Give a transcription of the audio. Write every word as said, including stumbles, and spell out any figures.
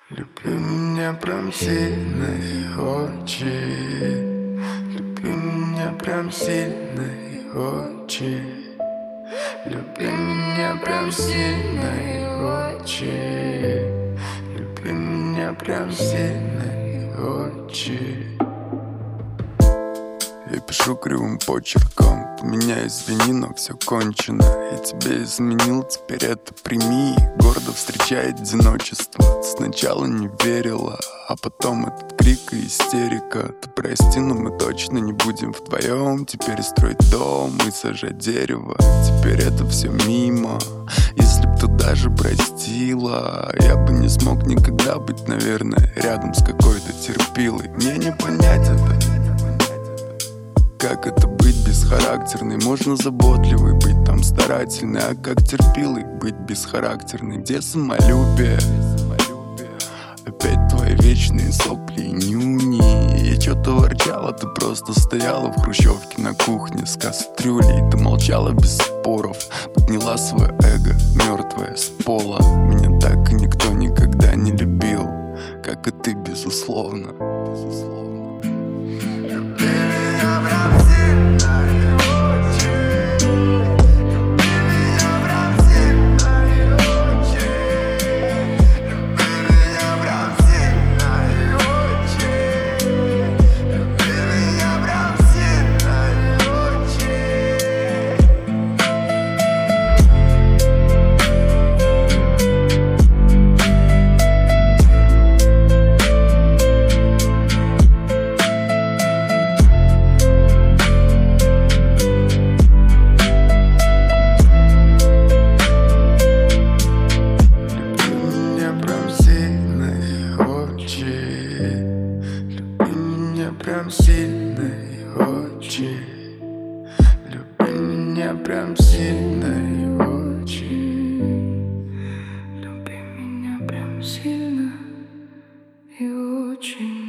Люби меня прям сильно и очень. Люби меня прям сильно и очень. Люби меня прям сильно и очень. Люби меня прям сильно и очень. Я пишу кривым почерком. Ты меня извини, но все кончено. Я тебя изменил, теперь это прими. Гордо встречай одиночество. Ты сначала не верила, а потом этот крик и истерика. Ты прости, но мы точно не будем вдвоем. Теперь строить дом и сажать дерево. Теперь это все мимо. Если б ты даже простила, я бы не смог никогда быть, наверное, рядом с какой-то терпилой. Мне не понять это. Как это быть бесхарактерной? Можно заботливый быть там старательный, а как терпилый быть бесхарактерный? Где самолюбие? Опять твои вечные сопли и нюни. Я чё-то ворчала, ты просто стояла в хрущевке на кухне с кастрюлей. Ты молчала без споров, подняла свое эго, мертвое с пола. Меня так и никто никогда не любил, как и ты, безусловно. Прям сильно и очень. Люби меня прям сильно и очень. Люби меня прям сильно и очень.